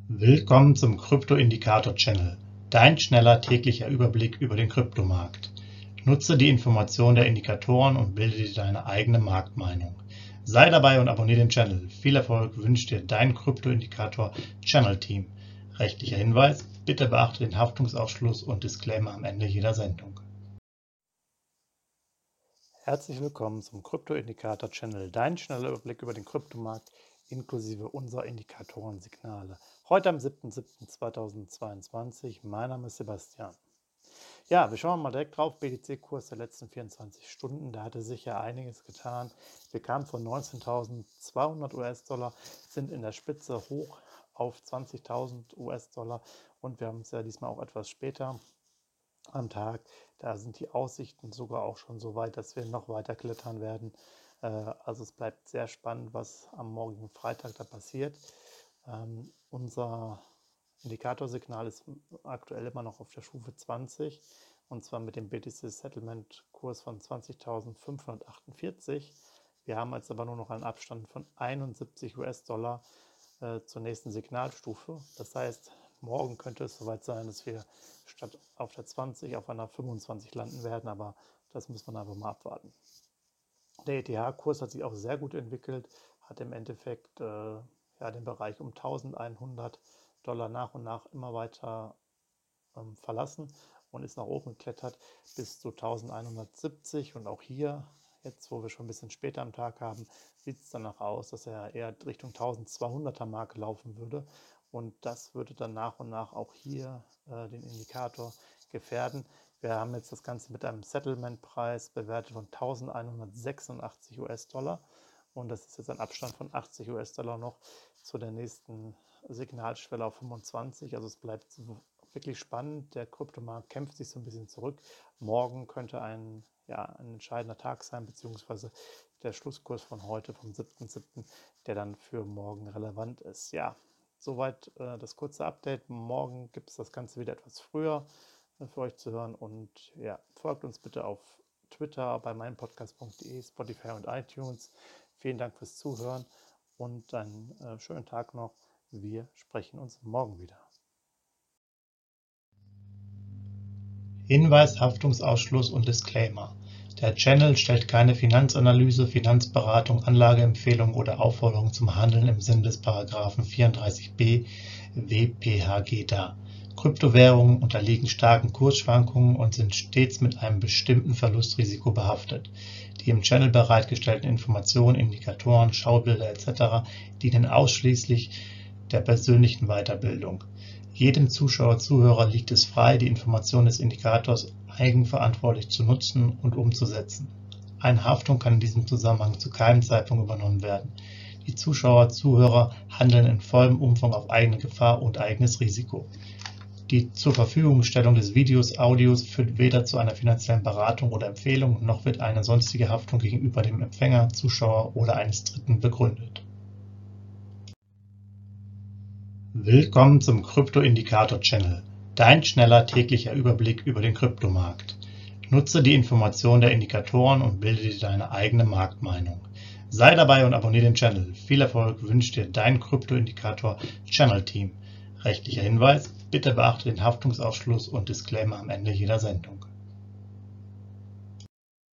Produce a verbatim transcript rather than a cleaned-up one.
Willkommen zum Krypto-Indikator-Channel, dein schneller täglicher Überblick über den Kryptomarkt. Nutze die Informationen der Indikatoren und bilde dir deine eigene Marktmeinung. Sei dabei und abonniere den Channel. Viel Erfolg wünscht dir dein Krypto-Indikator-Channel-Team. Rechtlicher Hinweis: Bitte beachte den Haftungsausschluss und Disclaimer am Ende jeder Sendung. Herzlich willkommen zum Krypto-Indikator-Channel, dein schneller Überblick über den Kryptomarkt inklusive unserer Indikatorensignale. Heute am siebten siebten zweitausendzweiundzwanzig. Mein Name ist Sebastian. Ja, wir schauen mal direkt drauf. B T C-Kurs der letzten vierundzwanzig Stunden. Da hatte sich ja einiges getan. Wir kamen von neunzehntausendzweihundert US-Dollar, sind in der Spitze hoch auf zwanzigtausend US-Dollar und wir haben es ja diesmal auch etwas später am Tag. Da sind die Aussichten sogar auch schon so weit, dass wir noch weiter klettern werden. Äh, also es bleibt sehr spannend, was am morgigen Freitag da passiert. Ähm, unser Indikatorsignal ist aktuell immer noch auf der Stufe zwanzig und zwar mit dem B T C-Settlement-Kurs von zwanzigtausendfünfhundertachtundvierzig. Wir haben jetzt aber nur noch einen Abstand von einundsiebzig US-Dollar äh, zur nächsten Signalstufe. Das heißt, morgen könnte es soweit sein, dass wir statt auf der zwanzig auf einer fünfundzwanzig landen werden, aber das muss man einfach mal abwarten. Der E T H-Kurs hat sich auch sehr gut entwickelt, hat im Endeffekt äh, ja, den Bereich um eintausendeinhundert Dollar nach und nach immer weiter ähm, verlassen und ist nach oben geklettert bis zu eintausendeinhundertsiebzig. Und auch hier, jetzt wo wir schon ein bisschen später am Tag haben, sieht es danach aus, dass er eher Richtung eintausendzweihunderter Marke laufen würde. Und das würde dann nach und nach auch hier äh, den Indikator gefährden. Wir haben jetzt das Ganze mit einem Settlement-Preis bewertet von eintausendeinhundertsechsundachtzig US-Dollar. Und das ist jetzt ein Abstand von achtzig US-Dollar noch zu der nächsten Signalschwelle auf fünfundzwanzig. Also es bleibt wirklich spannend. Der Kryptomarkt kämpft sich so ein bisschen zurück. Morgen könnte ein, ja, ein entscheidender Tag sein, beziehungsweise der Schlusskurs von heute, vom siebten siebten, der dann für morgen relevant ist. Ja, soweit äh, das kurze Update. Morgen gibt es das Ganze wieder etwas früher äh, für euch zu hören. Und ja, folgt uns bitte auf Twitter, bei meinpodcast punkt de, Spotify und iTunes. Vielen Dank fürs Zuhören und einen äh, schönen Tag noch. Wir sprechen uns morgen wieder. Hinweis, Haftungsausschluss und Disclaimer. Der Channel stellt keine Finanzanalyse, Finanzberatung, Anlageempfehlung oder Aufforderung zum Handeln im Sinne des Paragraphen vierunddreißig b W P H G dar. Kryptowährungen unterliegen starken Kursschwankungen und sind stets mit einem bestimmten Verlustrisiko behaftet. Die im Channel bereitgestellten Informationen, Indikatoren, Schaubilder et cetera dienen ausschließlich der persönlichen Weiterbildung. Jedem Zuschauer, Zuhörer liegt es frei, die Informationen des Indikators eigenverantwortlich zu nutzen und umzusetzen. Eine Haftung kann in diesem Zusammenhang zu keinem Zeitpunkt übernommen werden. Die Zuschauer, Zuhörer handeln in vollem Umfang auf eigene Gefahr und eigenes Risiko. Die zur Verfügungstellung des Videos, Audios führt weder zu einer finanziellen Beratung oder Empfehlung, noch wird eine sonstige Haftung gegenüber dem Empfänger, Zuschauer oder eines Dritten begründet. Willkommen zum Krypto-Indikator-Channel, dein schneller täglicher Überblick über den Kryptomarkt. Nutze die Informationen der Indikatoren und bilde dir deine eigene Marktmeinung. Sei dabei und abonniere den Channel. Viel Erfolg wünscht dir dein Krypto-Indikator-Channel-Team. Rechtlicher Hinweis: Bitte beachte den Haftungsausschluss und Disclaimer am Ende jeder Sendung.